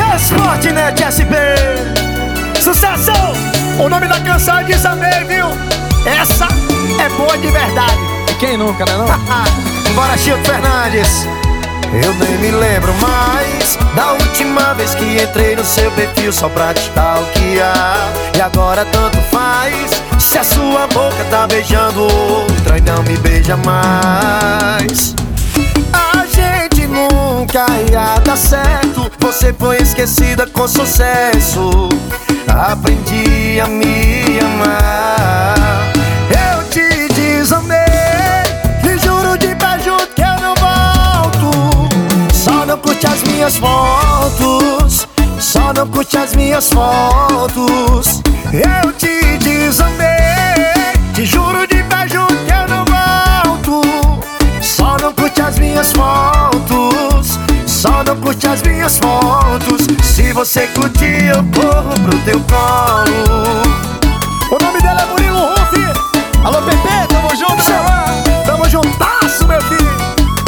Sportnet SP. Sucesso! O nome da canção é Desamei, viu? Essa é boa de verdade. E quem nunca, né não? Bora, Chico Fernandes. Eu nem me lembro mais da última vez que entrei no seu perfil só pra te stalkear. E agora tanto faz se a sua boca tá beijando outra e não me beija mais. A gente nunca ia dar certo, você foi esquecida com sucesso. Aprendi a me amar. Eu te desamei e juro de pé junto que eu não volto. Só não curte as minhas fotos, só não curte as minhas fotos. Eu te desamei, te juro de pé junto que eu não volto. Só não curte as minhas fotos, só não curte as minhas fotos. Se você curtir eu corro pro teu colo. O nome dela é Murilo Rufi. Alô, Pepe, tamo junto, meu irmão. Tamo juntasso, meu filho.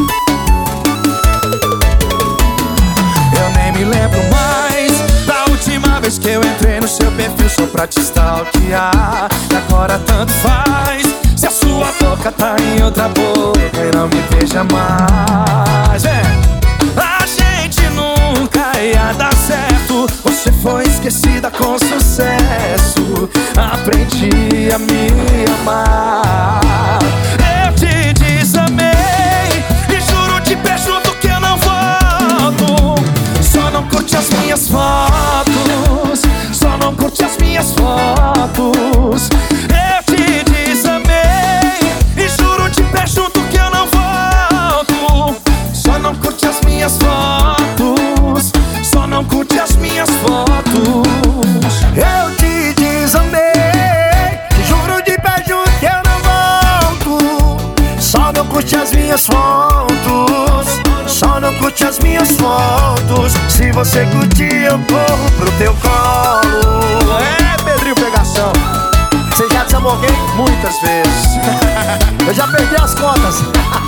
Eu nem me lembro mais da última vez que eu entrei no seu perfil só pra te stalkear. E agora tanto faz se a sua boca tá em outra boca e não me beija mais. A gente nunca ia dar certo, você foi esquecida com sucesso. Aprendi a me amar. Eu te desamei e juro de pé junto que eu não volto. Só não curte as minhas fotos, só não curte as minhas fotos. Eu te desamei e juro de pé junto que eu não volto. Só não curte as minhas fotos, só não curte as minhas fotos. Eu te desamei, te juro de pé junto que eu não volto. Só não curte as minhas fotos, só não curte as minhas fotos. Se você curtir eu corro pro teu colo. É, Pedrinho Pegação. Você já desamou alguém? Muitas vezes. Eu já perdi as contas.